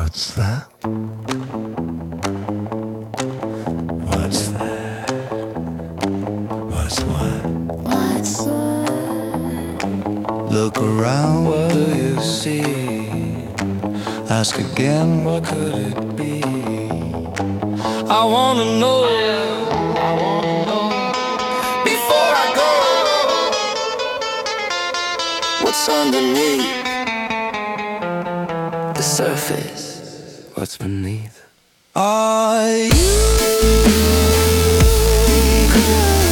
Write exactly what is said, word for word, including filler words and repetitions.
What's that? What's that? What's what? What's what? Look around, what do you see? Ask again, what could it be? I wanna know, I wanna know. Before I go, what's underneath the surface? What's beneath? Are you